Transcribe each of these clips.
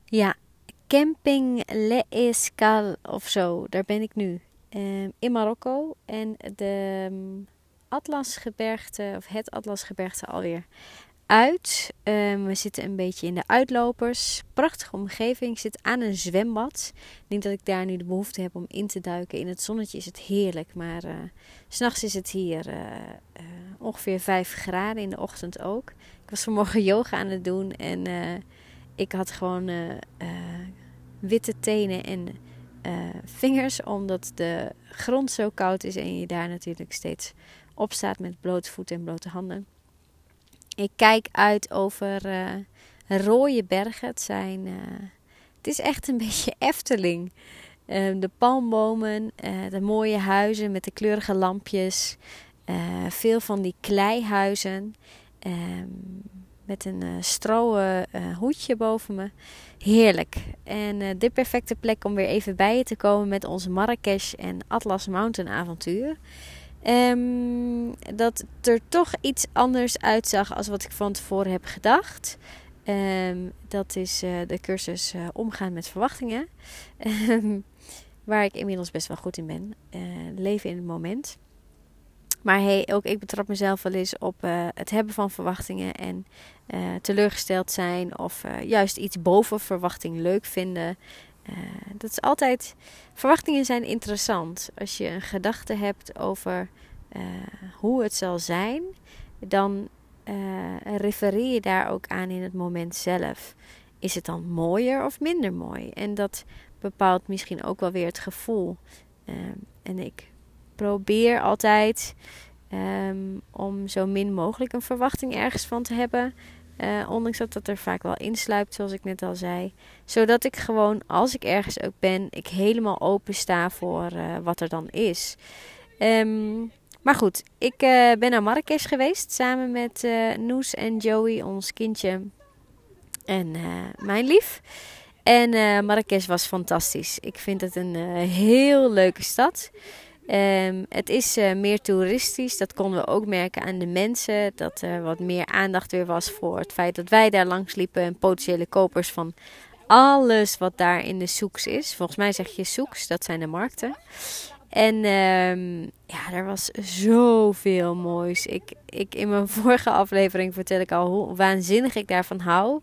Ja, Camping Les Escales of zo. Daar ben ik nu. In Marokko. En de Atlasgebergte, of het Atlasgebergte alweer uit. We zitten een beetje in de uitlopers. Prachtige omgeving. Ik zit aan een zwembad. Niet dat ik daar nu de behoefte heb om in te duiken. In het zonnetje is het heerlijk. Maar 's s'nachts is het hier ongeveer 5 graden. In de ochtend ook. Ik was vanmorgen yoga aan het doen. En ik had gewoon witte tenen en vingers. Omdat de grond zo koud is. En je daar natuurlijk steeds op staat met blote voeten en blote handen. Ik kijk uit over rode bergen. Het is echt een beetje Efteling. De palmbomen, de mooie huizen met de kleurige lampjes. Veel van die kleihuizen. Met een stro hoedje boven me. Heerlijk. En de perfecte plek om weer even bij je te komen met onze Marrakesh en Atlas Mountain avontuur. Dat er toch iets anders uitzag als wat ik van tevoren heb gedacht. Dat is de cursus omgaan met verwachtingen. Waar ik inmiddels best wel goed in ben. Leven in het moment. Maar hey, ook ik betrap mezelf wel eens op het hebben van verwachtingen. En teleurgesteld zijn. Of juist iets boven verwachting leuk vinden. Dat is altijd... Verwachtingen zijn interessant. Als je een gedachte hebt over hoe het zal zijn, dan refereer je daar ook aan in het moment zelf. Is het dan mooier of minder mooi? En dat bepaalt misschien ook wel weer het gevoel. En ik probeer altijd om zo min mogelijk een verwachting ergens van te hebben. Ondanks dat er vaak wel insluipt, zoals ik net al zei. Zodat ik gewoon, als ik ergens ook ben, ik helemaal open sta voor wat er dan is. Maar goed, ik ben naar Marrakesh geweest. Samen met Noes en Joey, ons kindje. En mijn lief. En Marrakesh was fantastisch. Ik vind het een heel leuke stad. Het is meer toeristisch. Dat konden we ook merken aan de mensen. Dat er wat meer aandacht weer was voor het feit dat wij daar langs liepen. En potentiële kopers van alles wat daar in de soeks is. Volgens mij zeg je soeks, dat zijn de markten. En ja, er was zoveel moois. In mijn vorige aflevering vertel ik al hoe waanzinnig ik daarvan hou.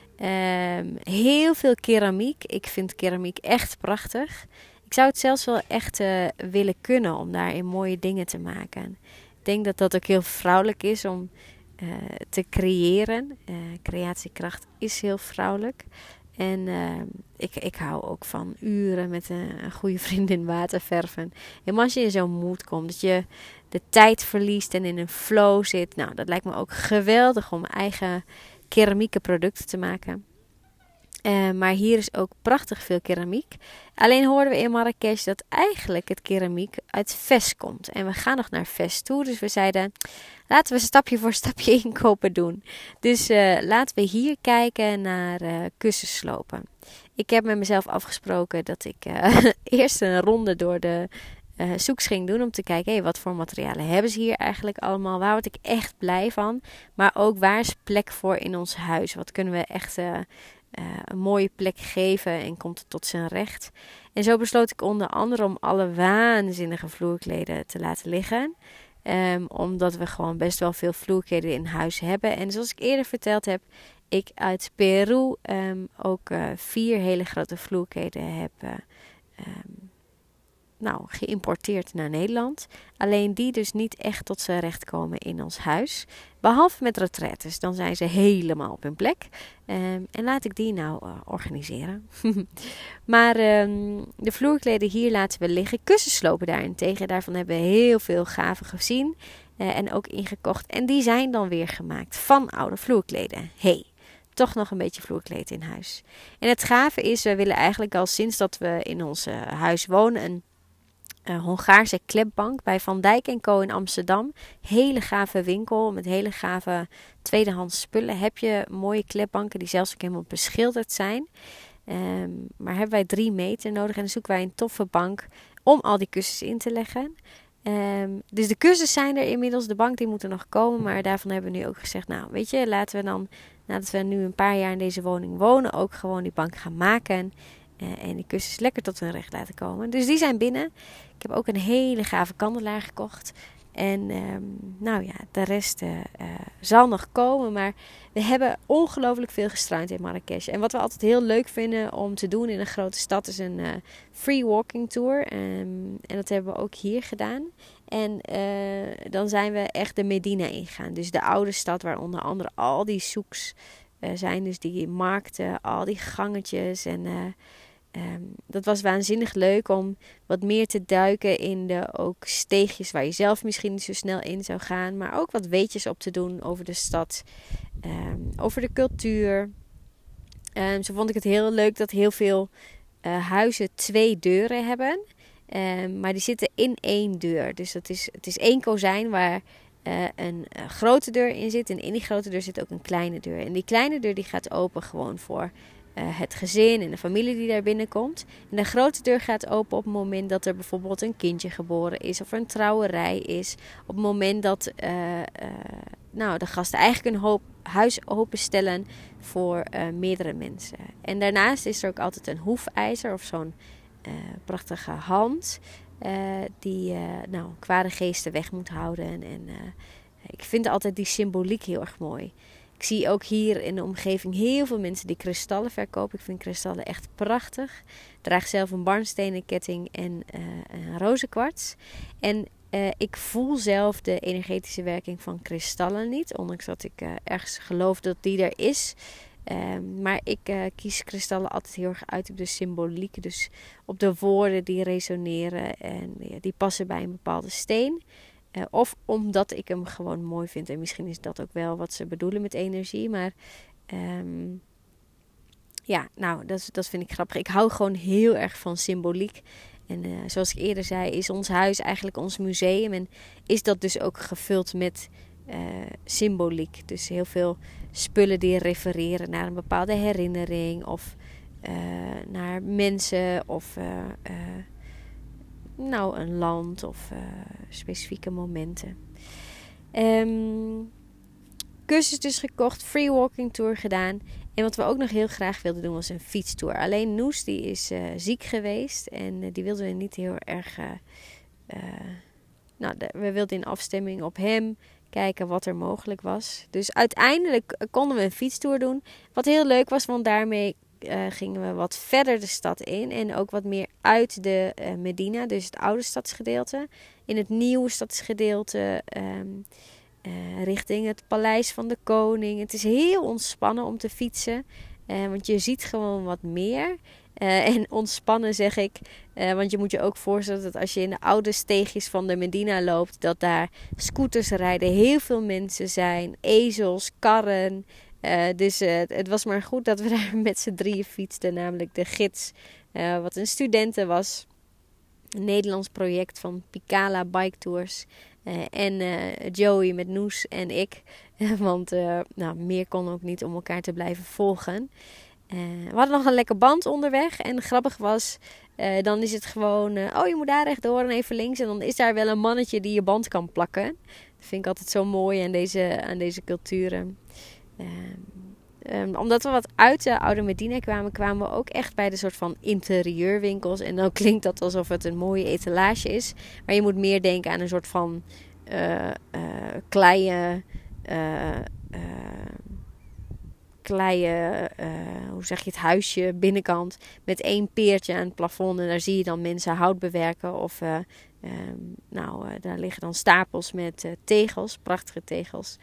Heel veel keramiek. Ik vind keramiek echt prachtig. Ik zou het zelfs wel echt willen kunnen om daarin mooie dingen te maken. Ik denk dat dat ook heel vrouwelijk is om te creëren. Creatiekracht is heel vrouwelijk. En ik hou ook van uren met een goede vriendin waterverven. Helemaal als je in zo'n mood komt. Dat je de tijd verliest en in een flow zit. Nou, dat lijkt me ook geweldig om eigen keramieke producten te maken. Maar hier is ook prachtig veel keramiek. Alleen hoorden we in Marrakesh dat eigenlijk het keramiek uit Fes komt. En we gaan nog naar Fes toe. Dus we zeiden, laten we stapje voor stapje inkopen doen. Dus laten we hier kijken naar kussenslopen. Ik heb met mezelf afgesproken dat ik eerst een ronde door de zoeks ging doen. Om te kijken, hey, wat voor materialen hebben ze hier eigenlijk allemaal? Waar word ik echt blij van? Maar ook, waar is plek voor in ons huis? Wat kunnen we echt... een mooie plek geven en komt het tot zijn recht. En zo besloot ik onder andere om alle waanzinnige vloerkleden te laten liggen. Omdat we gewoon best wel veel vloerkleden in huis hebben. En zoals ik eerder verteld heb, ik uit Peru ook 4 hele grote vloerkleden heb geïmporteerd naar Nederland. Alleen die dus niet echt tot zijn recht komen in ons huis. Behalve met retraites. Dan zijn ze helemaal op hun plek. En laat ik die nou organiseren. Maar de vloerkleden hier laten we liggen. Kussenslopen daarentegen. Daarvan hebben we heel veel gave gezien. En ook ingekocht. En die zijn dan weer gemaakt van oude vloerkleden. Toch nog een beetje vloerkleed in huis. En het gave is, we willen eigenlijk al sinds dat we in ons huis wonen... een Hongaarse klepbank bij Van Dijk & Co in Amsterdam. Hele gave winkel met hele gave tweedehands spullen. Heb je mooie klepbanken die zelfs ook helemaal beschilderd zijn. Maar hebben wij 3 meter nodig en dan zoeken wij een toffe bank om al die kussens in te leggen. Dus de cursussen zijn er inmiddels. De bank die moet er nog komen. Maar daarvan hebben we nu ook gezegd, nou weet je, laten we dan, nadat we nu een paar jaar in deze woning wonen, ook gewoon die bank gaan maken. En die kussens lekker tot hun recht laten komen. Dus die zijn binnen. Ik heb ook een hele gave kandelaar gekocht. En nou ja, de rest zal nog komen. Maar we hebben ongelooflijk veel gestruind in Marrakesh. En wat we altijd heel leuk vinden om te doen in een grote stad is een free walking tour. En dat hebben we ook hier gedaan. En dan zijn we echt de Medina ingegaan. Dus de oude stad waar onder andere al die souks zijn. Dus die markten, al die gangetjes en... dat was waanzinnig leuk om wat meer te duiken in de ook steegjes waar je zelf misschien niet zo snel in zou gaan. Maar ook wat weetjes op te doen over de stad, over de cultuur. Zo vond ik het heel leuk dat heel veel huizen 2 deuren hebben. Maar die zitten in 1 deur. Dus het is 1 kozijn waar een grote deur in zit. En in die grote deur zit ook een kleine deur. En die kleine deur die gaat open gewoon voor... het gezin en de familie die daar binnenkomt. En de grote deur gaat open op het moment dat er bijvoorbeeld een kindje geboren is. Of er een trouwerij is. Op het moment dat de gasten eigenlijk een huis openstellen voor meerdere mensen. En daarnaast is er ook altijd een hoefijzer of zo'n prachtige hand. Die kwade geesten weg moet houden. En ik vind altijd die symboliek heel erg mooi. Ik zie ook hier in de omgeving heel veel mensen die kristallen verkopen. Ik vind kristallen echt prachtig. Ik draag zelf een barnstenen ketting en een rozenkwarts. En ik voel zelf de energetische werking van kristallen niet. Ondanks dat ik ergens geloof dat die er is. Maar ik kies kristallen altijd heel erg uit op de symboliek. Dus op de woorden die resoneren en die passen bij een bepaalde steen. Of omdat ik hem gewoon mooi vind. En misschien is dat ook wel wat ze bedoelen met energie. Maar dat vind ik grappig. Ik hou gewoon heel erg van symboliek. En zoals ik eerder zei, is ons huis eigenlijk ons museum. En is dat dus ook gevuld met symboliek. Dus heel veel spullen die refereren naar een bepaalde herinnering. Of naar mensen of... een land of specifieke momenten. Cursus dus gekocht, free walking tour gedaan. En wat we ook nog heel graag wilden doen was een fietstour. Alleen Noes die is ziek geweest en die wilden we niet heel erg... we wilden in afstemming op hem kijken wat er mogelijk was. Dus uiteindelijk konden we een fietstour doen. Wat heel leuk was, want daarmee... gingen we wat verder de stad in. En ook wat meer uit de Medina. Dus het oude stadsgedeelte. In het nieuwe stadsgedeelte. Richting het paleis van de koning. Het is heel ontspannen om te fietsen. Want je ziet gewoon wat meer. En ontspannen zeg ik. Want je moet je ook voorstellen dat als je in de oude steegjes van de Medina loopt. Dat daar scooters rijden. Heel veel mensen zijn. Ezels, karren. Dus het was maar goed dat we daar met z'n 3 fietsten. Namelijk de gids, wat een studenten was. Een Nederlands project van Picala Bike Tours. En Joey met Noes en ik. Want meer kon ook niet om elkaar te blijven volgen. We hadden nog een lekker band onderweg. En grappig was, dan is het gewoon... je moet daar rechtdoor en even links. En dan is daar wel een mannetje die je band kan plakken. Dat vind ik altijd zo mooi aan deze culturen. Omdat we wat uit de oude Medina kwamen we ook echt bij de soort van interieurwinkels. En dan klinkt dat alsof het een mooie etalage is. Maar je moet meer denken aan een soort van kleie, hoe zeg je het, huisje binnenkant. Met 1 peertje aan het plafond. En daar zie je dan mensen hout bewerken. Of daar liggen dan stapels met tegels, prachtige tegels.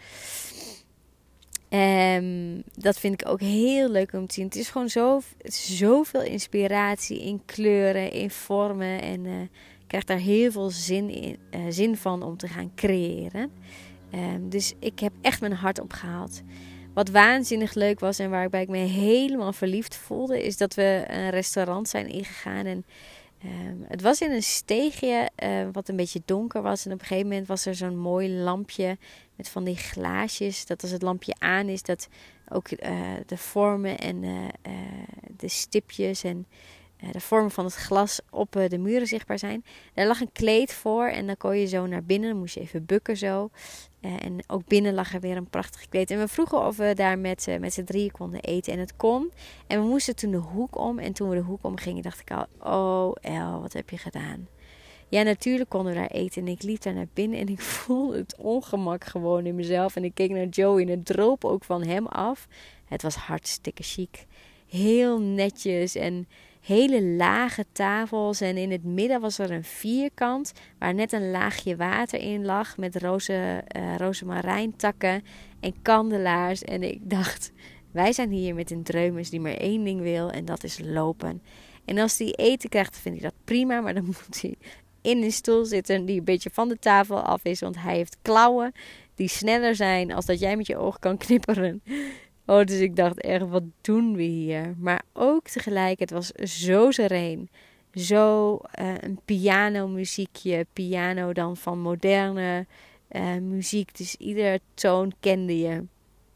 Dat vind ik ook heel leuk om te zien. Het is gewoon zoveel inspiratie in kleuren, in vormen. En ik krijg daar heel veel zin van om te gaan creëren. Dus ik heb echt mijn hart opgehaald. Wat waanzinnig leuk was en waarbij ik me helemaal verliefd voelde, is dat we een restaurant zijn ingegaan. En het was in een steegje wat een beetje donker was. En op een gegeven moment was er zo'n mooi lampje met van die glaasjes. Dat als het lampje aan is, dat ook de vormen en de stipjes en de vormen van het glas op de muren zichtbaar zijn. Daar lag een kleed voor en dan kon je zo naar binnen. Dan moest je even bukken zo. En ook binnen lag er weer een prachtig kleed. En we vroegen of we daar met z'n drieën konden eten. En het kon. En we moesten toen de hoek om. En toen we de hoek om gingen, dacht ik al, oh El, wat heb je gedaan? Ja, natuurlijk konden we daar eten. En ik liep daar naar binnen en ik voelde het ongemak gewoon in mezelf. En ik keek naar Joey en het droop ook van hem af. Het was hartstikke chic. Heel netjes en hele lage tafels. En in het midden was er een vierkant waar net een laagje water in lag. Met rozemarijntakken en kandelaars. En ik dacht, wij zijn hier met een dreumes die maar één ding wil. En dat is lopen. En als hij eten krijgt, vind ik dat prima. Maar dan moet hij in een stoel zitten die een beetje van de tafel af is. Want hij heeft klauwen die sneller zijn als dat jij met je ogen kan knipperen. Oh, dus ik dacht echt, wat doen we hier? Maar ook tegelijk, het was zo sereen. Zo een pianomuziekje. Piano dan van moderne muziek. Dus iedere toon kende je.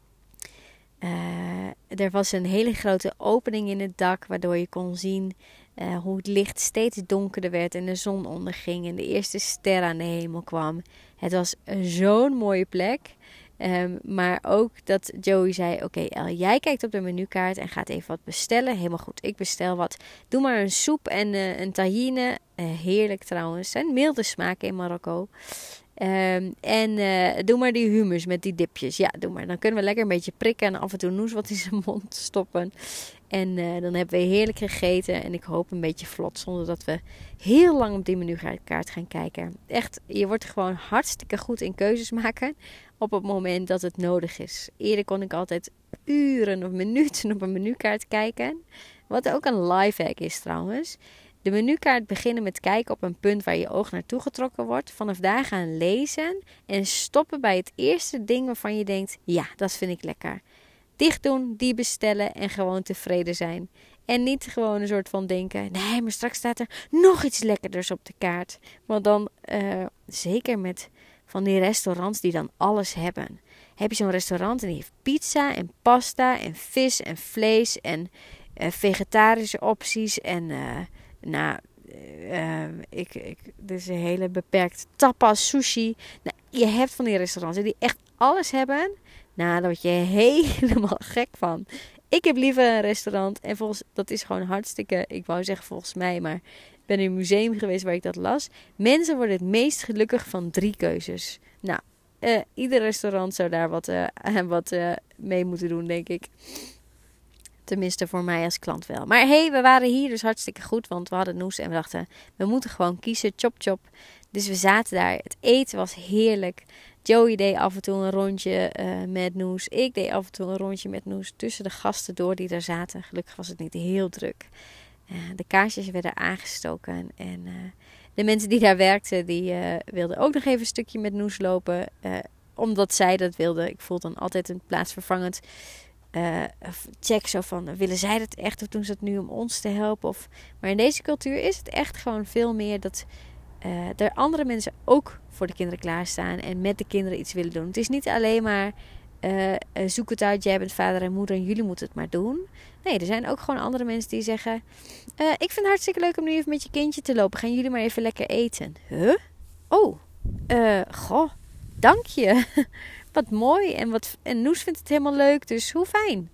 Er was een hele grote opening in het dak, waardoor je kon zien hoe het licht steeds donkerder werd en de zon onderging en de eerste ster aan de hemel kwam. Het was zo'n mooie plek. Maar ook dat Joey zei, oké, El, jij kijkt op de menukaart en gaat even wat bestellen. Helemaal goed, ik bestel wat. Doe maar een soep en een tahine. Heerlijk trouwens. Zijn milde smaken in Marokko. Doe maar die hummus met die dipjes. Ja, doe maar. Dan kunnen we lekker een beetje prikken en af en toe noes wat in zijn mond stoppen. En dan hebben we heerlijk gegeten. En ik hoop een beetje vlot, zonder dat we heel lang op die menukaart gaan kijken. Echt, je wordt gewoon hartstikke goed in keuzes maken op het moment dat het nodig is. Eerder kon ik altijd uren of minuten op een menukaart kijken. Wat ook een lifehack is trouwens. De menukaart beginnen met kijken op een punt waar je oog naartoe getrokken wordt. Vanaf daar gaan lezen en stoppen bij het eerste ding waarvan je denkt, ja, dat vind ik lekker. Dicht doen, die bestellen en gewoon tevreden zijn. En niet gewoon een soort van denken, nee, maar straks staat er nog iets lekkerders op de kaart. Want dan, zeker met van die restaurants die dan alles hebben. Heb je zo'n restaurant en die heeft pizza en pasta en vis en vlees en vegetarische opties en dit is een hele beperkt tapas, sushi. Nou, je hebt van die restaurants die echt alles hebben. Nou, daar word je helemaal gek van. Ik heb liever een restaurant en dat is gewoon hartstikke, ik wou zeggen volgens mij, maar ik ben in een museum geweest waar ik dat las. Mensen worden het meest gelukkig van 3 keuzes. Nou, ieder restaurant zou daar wat mee moeten doen, denk ik. Tenminste voor mij als klant wel. Maar hey, we waren hier dus hartstikke goed. Want we hadden noes en we dachten, we moeten gewoon kiezen. Chop chop. Dus we zaten daar. Het eten was heerlijk. Joey deed af en toe een rondje met noes. Ik deed af en toe een rondje met noes. Tussen de gasten door die daar zaten. Gelukkig was het niet heel druk. De kaarsjes werden aangestoken. En de mensen die daar werkten, die wilden ook nog even een stukje met noes lopen. Omdat zij dat wilden. Ik voel dan altijd een plaatsvervangend check zo van, willen zij dat echt of doen ze het nu om ons te helpen? Maar in deze cultuur is het echt gewoon veel meer dat er andere mensen ook voor de kinderen klaarstaan en met de kinderen iets willen doen. Het is niet alleen maar zoek het uit, jij bent vader en moeder en jullie moeten het maar doen. Nee, er zijn ook gewoon andere mensen die zeggen, ik vind het hartstikke leuk om nu even met je kindje te lopen. Gaan jullie maar even lekker eten. Huh? Oh, goh, dank je. Wat mooi. En Noes vindt het helemaal leuk. Dus hoe fijn.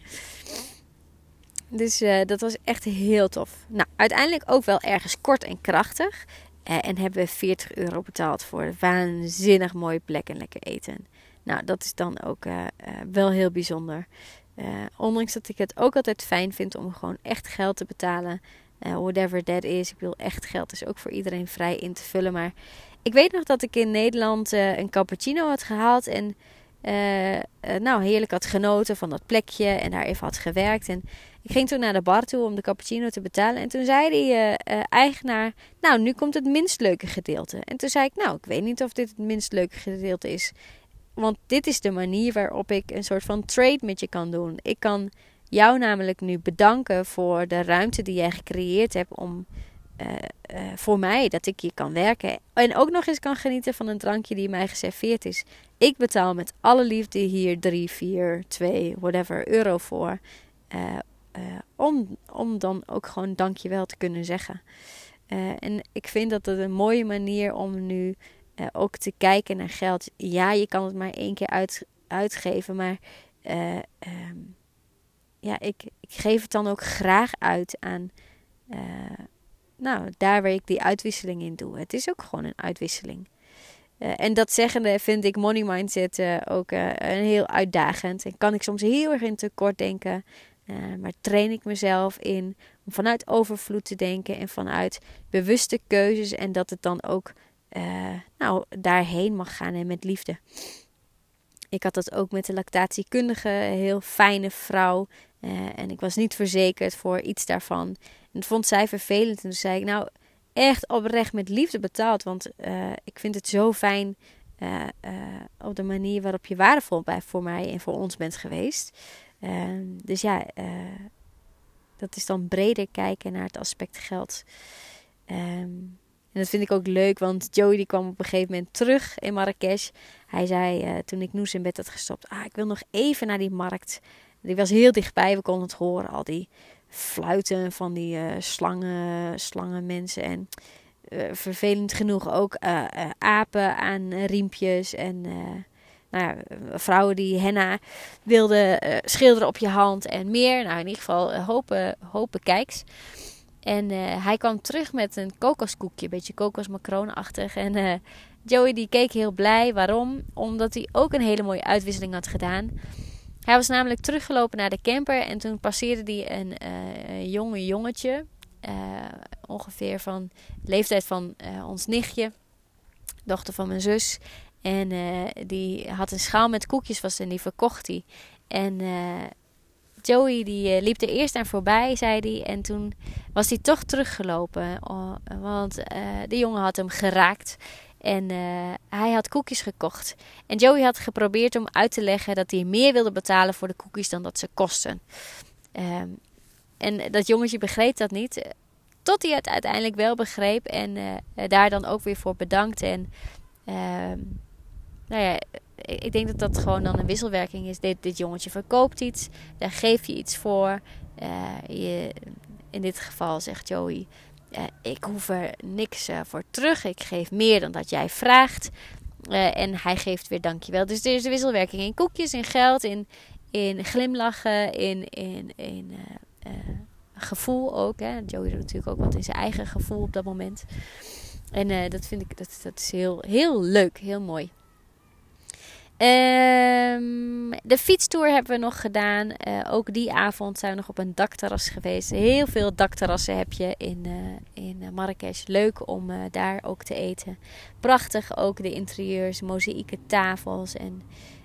Dus dat was echt heel tof. Nou, uiteindelijk ook wel ergens kort en krachtig. En hebben we €40 betaald voor een waanzinnig mooie plek en lekker eten. Nou, dat is dan ook wel heel bijzonder. Ondanks dat ik het ook altijd fijn vind om gewoon echt geld te betalen. Whatever that is. Ik bedoel, echt geld is ook voor iedereen vrij in te vullen. Maar ik weet nog dat ik in Nederland een cappuccino had gehaald. En heerlijk had genoten van dat plekje. En daar even had gewerkt. En ik ging toen naar de bar toe om de cappuccino te betalen. En toen zei die eigenaar, nou, nu komt het minst leuke gedeelte. En toen zei ik, nou, ik weet niet of dit het minst leuke gedeelte is. Want dit is de manier waarop ik een soort van trade met je kan doen. Ik kan jou namelijk nu bedanken voor de ruimte die jij gecreëerd hebt om voor mij, dat ik hier kan werken. En ook nog eens kan genieten van een drankje die mij geserveerd is. Ik betaal met alle liefde hier 3, 4, 2, whatever euro voor. om dan ook gewoon dankjewel te kunnen zeggen. En ik vind dat het een mooie manier om nu ook te kijken naar geld. Ja, je kan het maar 1 keer uitgeven, maar ik geef het dan ook graag uit aan daar waar ik die uitwisseling in doe. Het is ook gewoon een uitwisseling. En dat zeggende vind ik money mindset ook een heel uitdagend. En kan ik soms heel erg in tekort denken. Maar train ik mezelf in om vanuit overvloed te denken en vanuit bewuste keuzes. En dat het dan ook daarheen mag gaan en met liefde. Ik had dat ook met de lactatiekundige, een heel fijne vrouw. En ik was niet verzekerd voor iets daarvan. En dat vond zij vervelend. En toen zei ik, echt oprecht met liefde betaald. Want ik vind het zo fijn op de manier waarop je waardevol voor mij en voor ons bent geweest. Dat is dan breder kijken naar het aspect geld. En dat vind ik ook leuk, want Joey die kwam op een gegeven moment terug in Marrakesh. Hij zei toen ik Noes in bed had gestopt, ik wil nog even naar die markt. Die was heel dichtbij, we konden het horen, al die fluiten van die slangen mensen. En vervelend genoeg ook apen aan riempjes en vrouwen die henna wilden schilderen op je hand en meer. In ieder geval hopen kijks. En hij kwam terug met een kokoskoekje, een beetje kokosmacroonachtig. En Joey die keek heel blij. Waarom? Omdat hij ook een hele mooie uitwisseling had gedaan. Hij was namelijk teruggelopen naar de camper en toen passeerde hij een jonge jongetje. Ongeveer van de leeftijd van ons nichtje, dochter van mijn zus. En die had een schaal met koekjes en die verkocht hij. En Joey die liep er eerst aan voorbij, zei hij. En toen was hij toch teruggelopen. Want de jongen had hem geraakt. En hij had koekjes gekocht. En Joey had geprobeerd om uit te leggen dat hij meer wilde betalen voor de koekjes dan dat ze kosten. En dat jongetje begreep dat niet. Tot hij het uiteindelijk wel begreep. En daar dan ook weer voor bedankt. En ik denk dat dat gewoon dan een wisselwerking is. Dit jongetje verkoopt iets. Daar geef je iets voor. In dit geval zegt Joey, ik hoef er niks voor terug. Ik geef meer dan dat jij vraagt. En hij geeft weer dankjewel. Dus er is de wisselwerking in koekjes, in geld, in glimlachen, in gevoel ook. Hè. Joey doet natuurlijk ook wat in zijn eigen gevoel op dat moment. En dat vind ik, dat is heel, heel leuk, heel mooi. De fietstour hebben we nog gedaan. Ook die avond zijn we nog op een dakterras geweest. Heel veel dakterrassen heb je in Marrakesh. Leuk om daar ook te eten. Prachtig ook de interieurs, mozaïeke tafels. En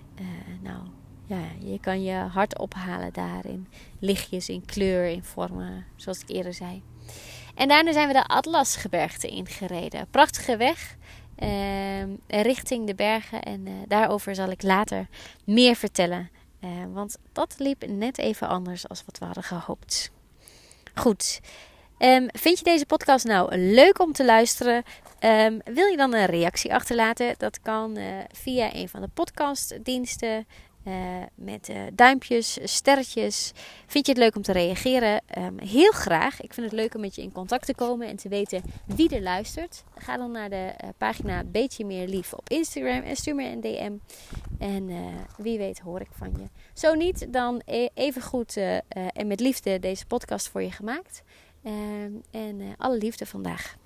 je kan je hart ophalen daar in lichtjes, in kleur, in vormen, zoals ik eerder zei. En daarna zijn we de Atlasgebergte ingereden. Prachtige weg. Richting de bergen. En daarover zal ik later meer vertellen. Want dat liep net even anders als wat we hadden gehoopt. Goed. Vind je deze podcast nou leuk om te luisteren? Wil je dan een reactie achterlaten? Dat kan via een van de podcastdiensten. Met duimpjes, sterretjes. Vind je het leuk om te reageren? Heel graag. Ik vind het leuk om met je in contact te komen en te weten wie er luistert. Ga dan naar de pagina Beetje Meer Lief op Instagram en stuur me een DM. En wie weet hoor ik van je. Zo niet, dan even goed en met liefde deze podcast voor je gemaakt. En alle liefde vandaag.